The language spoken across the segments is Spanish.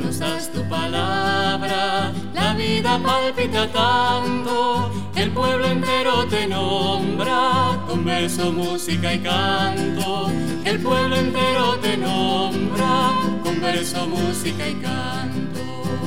nos das tu palabra, la vida palpita tanto, el pueblo entero te nombra, con verso, música y canto. El pueblo entero te nombra, con verso, música y canto.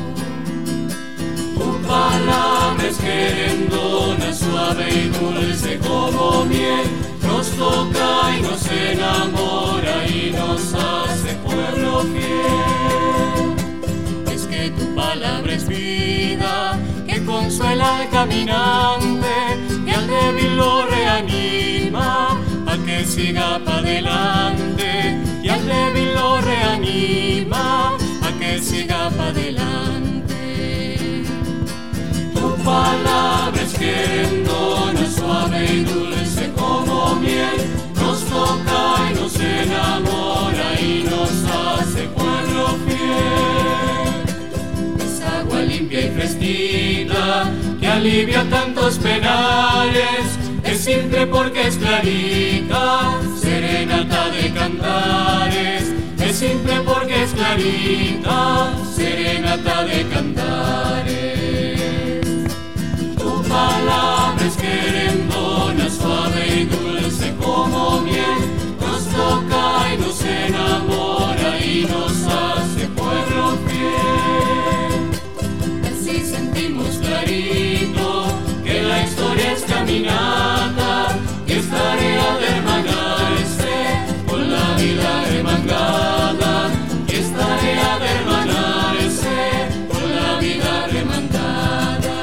Tu palabra es querendona, suave y dulce como miel, nos toca y nos enamora y nos hace pueblo fiel. Es que tu palabra es vida, que consuela al caminante y al débil lo reanima, a que siga para adelante, y al débil lo reanima, a que siga para adelante. Tu palabra es querendona, suave y dulce como miel, nos toca y nos enamora y nos hace pueblo fiel. Es agua limpia y fresquita que alivia tantos penales, es simple porque es clarita, serenata de cantares. Es simple porque es clarita, serenata de cantares. Tu palabra es querendona, suave y dulce como miel, nos toca y nos enamora y nos hace pueblo fiel. Así sentimos clarito que la historia es caminata y es tarea de hermanarse con la vida remangada, y es tarea de hermanarse con la vida remangada.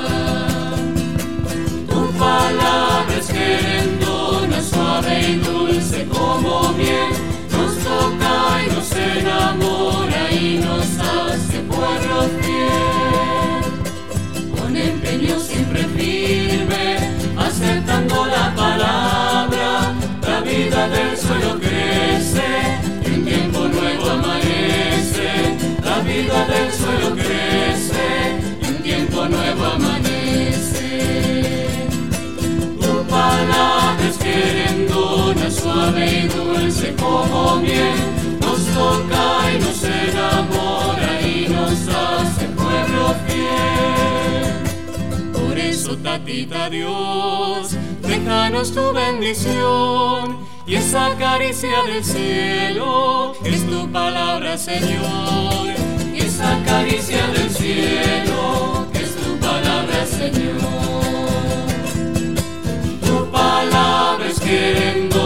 Tu palabra es querendona, suave y dulce como miel, nos toca y nos enamora y nos hace pueblo fiel. Con empeño siempre firme, aceptando la palabra, la vida del suelo crece y un tiempo nuevo amanece. La vida del suelo crece y un tiempo nuevo amanece. Tu palabra es querendona, suave y dulce como miel, nos toca y nos enamora y nos hace pueblo fiel. Por eso, tatita Dios, déjanos tu bendición y esa caricia del cielo es tu palabra, Señor. Y esa caricia del cielo es tu palabra, Señor. Tu palabra es querendona,